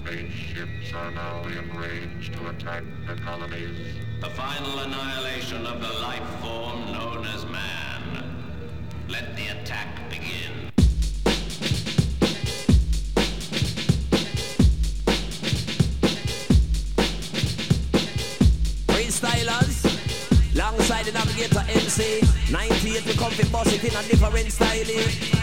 Spaceships are now in range to attack the colonies. The final annihilation of the life form known as man. Let the attack begin. Freestylers, alongside the navigator MC. 98 we come to boss it in a different style.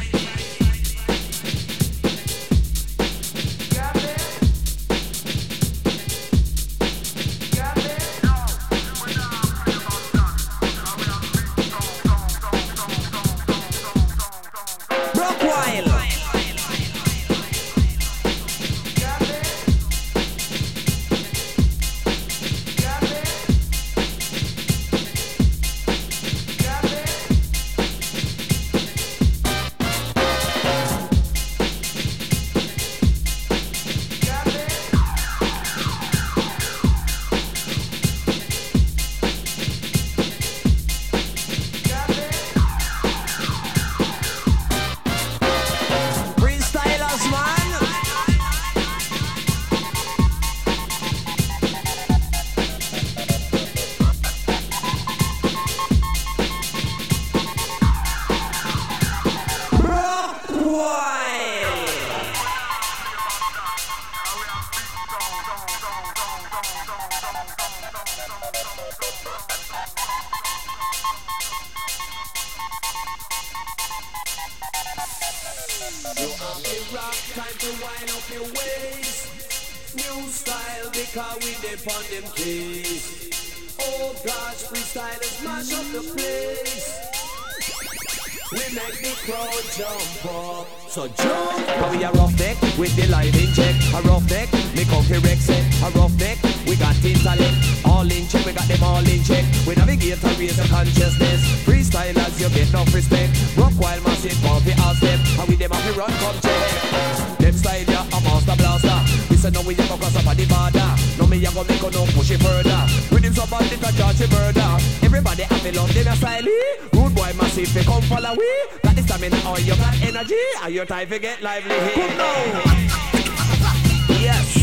So jump, now we a rough deck with the line in check. A rough deck, me come to Rex it. A rough deck, we got intellect. All in check, we got them all in check. We navigate and raise the consciousness. Freestylers, you get no respect. Rock while massive, pump it all step. And with them have to run, come check. Them style ya, a master blaster. We say no, we a go cross up on the border. No me a go make no push it further. Rhythms up on the charge it murder. Everybody have a love, them a style. Rude boy massive, they come follow we. Got the stamina or you got energy. And your time to get lively here. Yes.